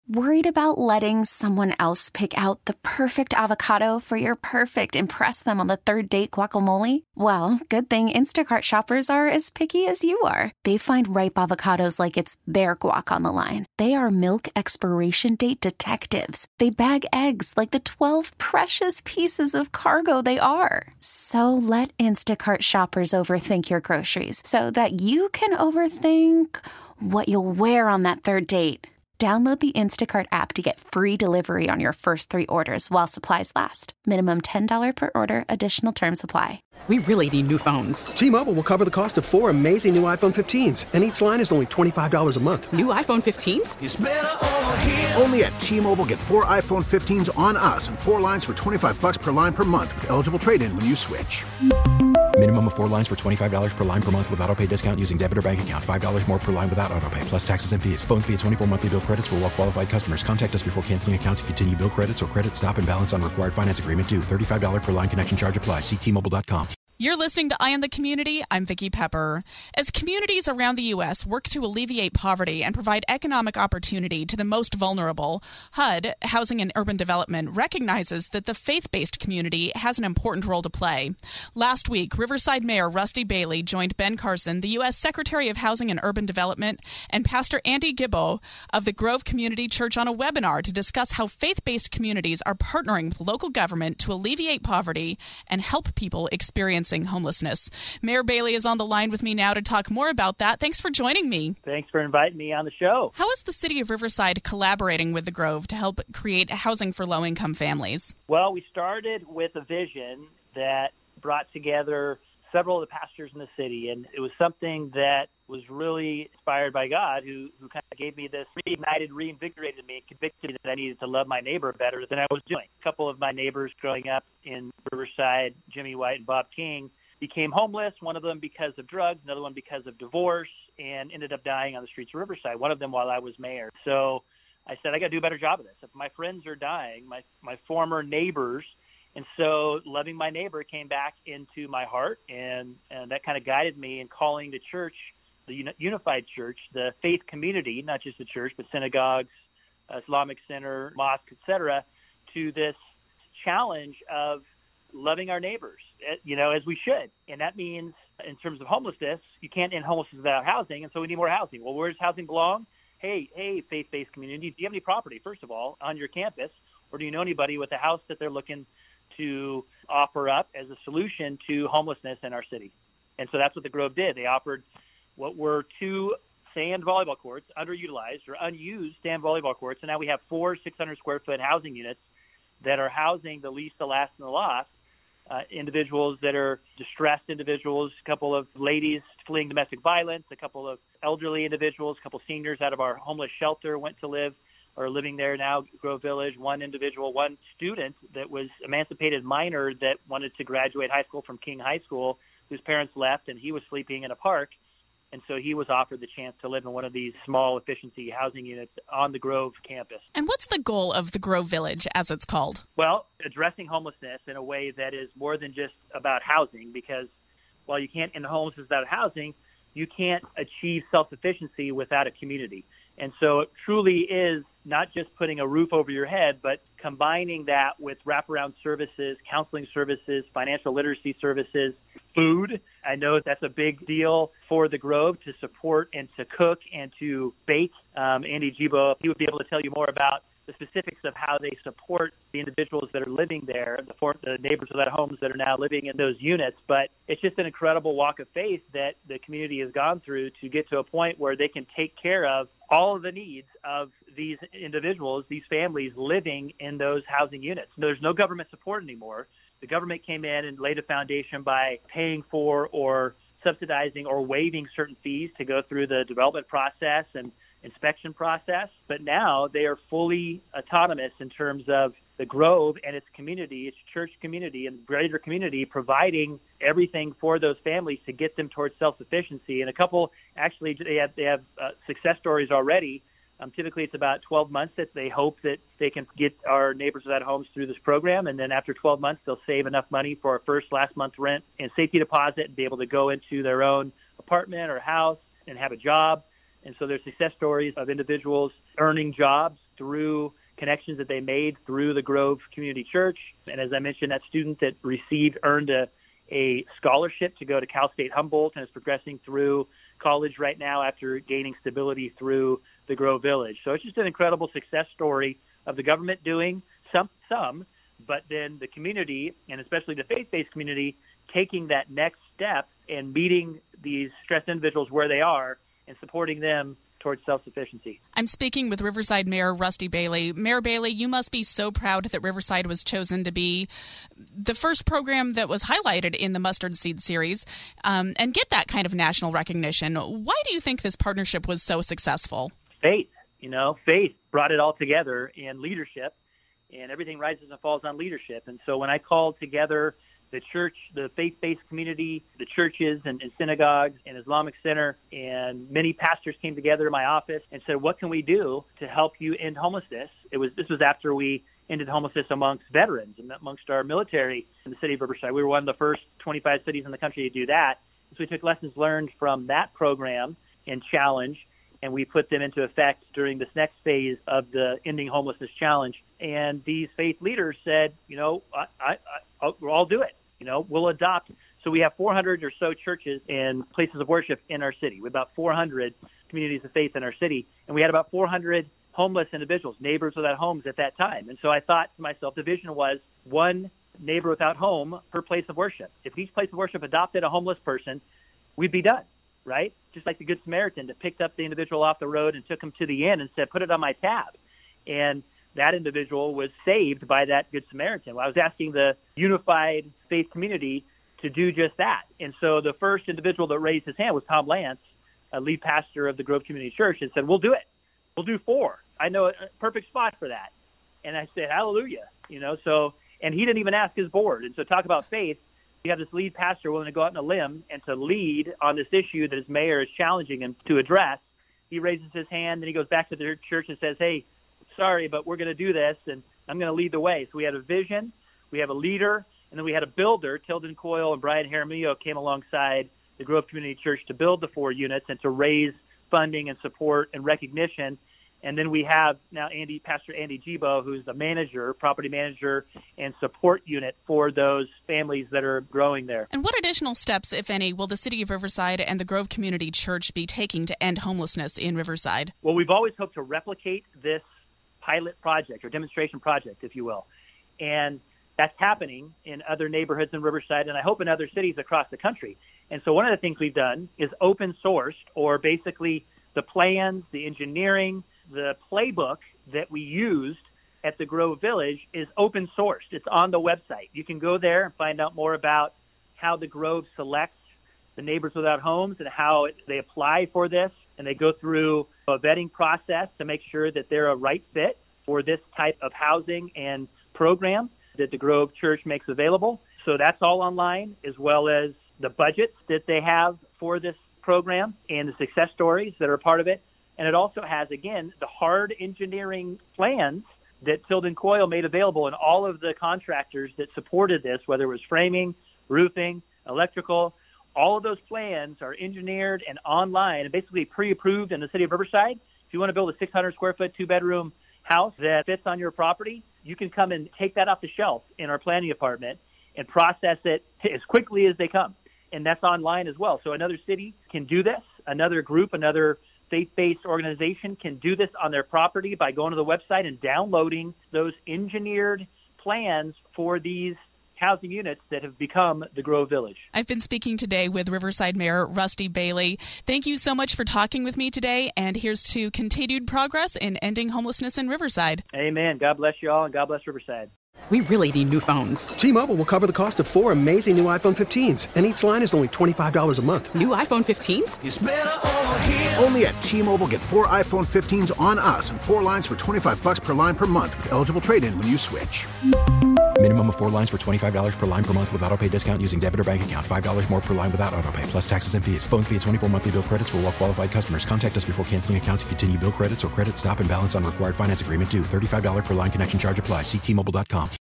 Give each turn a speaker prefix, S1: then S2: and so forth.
S1: Worried about letting someone else pick out the perfect avocado for your perfect impress them on the third date guacamole? Well, good thing Instacart shoppers are as picky as you are. They find ripe avocados like it's their guac on the line. They are milk expiration date detectives. They bag eggs like the 12 precious pieces of cargo they are. So let Instacart shoppers overthink your groceries so that you can overthink what you'll wear on that third date. Download the Instacart app to get free delivery on your first 3 orders while supplies last. Minimum $10 per order. Additional terms apply.
S2: We really need new phones.
S3: T-Mobile will cover the cost of 4 amazing new iPhone 15s, and each line is only $25 a month.
S2: New iPhone 15s?
S4: It's better over here.
S5: Only at T-Mobile, get 4 iPhone 15s on us and 4 lines for $25 per line per month with eligible trade-in when you switch.
S6: Minimum of 4 lines for $25 per line per month with autopay discount using debit or bank account. $5 more per line without autopay, plus taxes and fees. Phone fee at 24 monthly bill credits for well-qualified customers. Contact us before canceling account to continue bill credits or credit stop and balance on required finance agreement due. $35 per line connection charge applies. See T-Mobile.com.
S7: You're listening to Eye on the Community. I'm Vicki Pepper. As communities around the U.S. work to alleviate poverty and provide economic opportunity to the most vulnerable, HUD, Housing and Urban Development, recognizes that the faith-based community has an important role to play. Last week, Riverside Mayor Rusty Bailey joined Ben Carson, the U.S. Secretary of Housing and Urban Development, and Pastor Andy Gibbo of the Grove Community Church on a webinar to discuss how faith-based communities are partnering with local government to alleviate poverty and help people experience homelessness. Mayor Bailey is on the line with me now to talk more about that. Thanks for joining me.
S8: Thanks for inviting me on the show.
S7: How is the city of Riverside collaborating with the Grove to help create housing for low-income families?
S8: Well, we started with a vision that brought together several of the pastors in the city, and it was something that was really inspired by God, who kind of gave me this reinvigorated me, and convicted me that I needed to love my neighbor better than I was doing. A couple of my neighbors growing up in Riverside, Jimmy White and Bob King, became homeless, one of them because of drugs, another one because of divorce, and ended up dying on the streets of Riverside, one of them while I was mayor. So I said, I got to do a better job of this. If my friends are dying, my former neighbors, and so loving my neighbor came back into my heart, and that kind of guided me in calling the church, the Unified Church, the faith community, not just the church, but synagogues, Islamic Center, mosque, etc., to this challenge of loving our neighbors, as we should. And that means in terms of homelessness, you can't end homelessness without housing, and so we need more housing. Well, where does housing belong? Hey, faith-based community, do you have any property, first of all, on your campus, or do you know anybody with a house that they're looking to offer up as a solution to homelessness in our city? And so that's what the Grove did. They offered what were 2 sand volleyball courts, underutilized or unused sand volleyball courts, and now we have 4 600-square-foot housing units that are housing the least, the last, and the lost, individuals that are distressed individuals, a couple of ladies fleeing domestic violence, a couple of elderly individuals, a couple of seniors out of our homeless shelter went to live or are living there now, Grove Village, one individual, one student that was emancipated minor that wanted to graduate high school from King High School, whose parents left, and he was sleeping in a park. And so he was offered the chance to live in one of these small efficiency housing units on the Grove campus.
S7: And what's the goal of the Grove Village, as it's called?
S8: Well, addressing homelessness in a way that is more than just about housing, because while you can't end homelessness without housing, you can't achieve self-sufficiency without a community. And so it truly is not just putting a roof over your head, but combining that with wraparound services, counseling services, financial literacy services, food. I know that's a big deal for the Grove to support and to cook and to bake. Andy Gibbo, he would be able to tell you more about the specifics of how they support the individuals that are living there, the neighbors of that homes that are now living in those units. But it's just an incredible walk of faith that the community has gone through to get to a point where they can take care of all of the needs of these individuals, these families living in those housing units. There's no government support anymore. The government came in and laid a foundation by paying for or subsidizing or waiving certain fees to go through the development process and inspection process, but now they are fully autonomous in terms of the Grove and its community, its church community and greater community, providing everything for those families to get them towards self-sufficiency. And a couple, actually, they have success stories already. Typically, it's about 12 months that they hope that they can get our neighbors without homes through this program. And then after 12 months, they'll save enough money for our first last month rent and safety deposit and be able to go into their own apartment or house and have a job. And so there's success stories of individuals earning jobs through connections that they made through the Grove Community Church. And as I mentioned, that student that earned a scholarship to go to Cal State Humboldt and is progressing through college right now after gaining stability through the Grove Village. So it's just an incredible success story of the government doing some, but then the community, and especially the faith-based community, taking that next step and meeting these stressed individuals where they are and supporting them towards self-sufficiency.
S7: I'm speaking with Riverside Mayor Rusty Bailey. Mayor Bailey, you must be so proud that Riverside was chosen to be the first program that was highlighted in the Mustard Seed series and get that kind of national recognition. Why do you think this partnership was so successful?
S8: Faith. Faith brought it all together in leadership, and everything rises and falls on leadership. And so when I called together the church, the faith-based community, the churches and synagogues and Islamic Center, and many pastors came together in my office and said, what can we do to help you end homelessness? This was after we ended homelessness amongst veterans and amongst our military in the city of Riverside. We were one of the first 25 cities in the country to do that. So we took lessons learned from that program and challenge, and we put them into effect during this next phase of the Ending Homelessness Challenge. And these faith leaders said, I'll do it. We'll adopt. So we have 400 or so churches and places of worship in our city. We have about 400 communities of faith in our city. And we had about 400 homeless individuals, neighbors without homes at that time. And so I thought to myself, the vision was one neighbor without home per place of worship. If each place of worship adopted a homeless person, we'd be done, right? Just like the Good Samaritan that picked up the individual off the road and took him to the inn and said, put it on my tab. And that individual was saved by that Good Samaritan. Well, I was asking the unified faith community to do just that. And so the first individual that raised his hand was Tom Lance, a lead pastor of the Grove Community Church, and said, we'll do it. We'll do 4. I know a perfect spot for that. And I said, hallelujah. And he didn't even ask his board. And so talk about faith. You have this lead pastor willing to go out on a limb and to lead on this issue that his mayor is challenging him to address. He raises his hand, and he goes back to the church and says, hey, sorry, but we're going to do this, and I'm going to lead the way. So we had a vision, we have a leader, and then we had a builder. Tilden Coyle and Brian Jaramillo came alongside the Grove Community Church to build the 4 units and to raise funding and support and recognition. And then we have now Pastor Andy Gibo, who's the manager, property manager, and support unit for those families that are growing there.
S7: And what additional steps, if any, will the City of Riverside and the Grove Community Church be taking to end homelessness in Riverside?
S8: Well, we've always hoped to replicate this pilot project or demonstration project, if you will. And that's happening in other neighborhoods in Riverside, and I hope in other cities across the country. And so one of the things we've done is open sourced, or basically the plans, the engineering, the playbook that we used at the Grove Village is open sourced. It's on the website. You can go there and find out more about how the Grove selects the neighbors without homes and how they apply for this. And they go through a vetting process to make sure that they're a right fit for this type of housing and program that the Grove Church makes available. So that's all online, as well as the budgets that they have for this program and the success stories that are a part of it. And it also has, again, the hard engineering plans that Tilden Coyle made available, and all of the contractors that supported this, whether it was framing, roofing, electrical, all of those plans are engineered and online and basically pre-approved in the city of Riverside. If you want to build a 600-square-foot, 2-bedroom house that fits on your property, you can come and take that off the shelf in our planning department and process it as quickly as they come. And that's online as well. So another city can do this. Another group, another faith-based organization can do this on their property by going to the website and downloading those engineered plans for these housing units that have become the Grove Village.
S7: I've been speaking today with Riverside Mayor Rusty Bailey. Thank you so much for talking with me today, and here's to continued progress in ending homelessness in Riverside.
S8: Amen. God bless you all, and God bless Riverside.
S2: We really need new phones.
S3: T-Mobile will cover the cost of 4 amazing new iPhone 15s, and each line is only $25 a month.
S2: New iPhone 15s?
S5: It's better over here. Only at T-Mobile, get 4 iPhone 15s on us and 4 lines for $25 per line per month with eligible trade-in when you switch.
S6: Minimum of 4 lines for $25 per line per month with autopay discount using debit or bank account. $5 more per line without autopay, plus taxes and fees. Phone fee at 24 monthly bill credits for well-qualified customers. Contact us before canceling account to continue bill credits or credit stop and balance on required finance agreement due. $35 per line connection charge applies. See T-Mobile.com.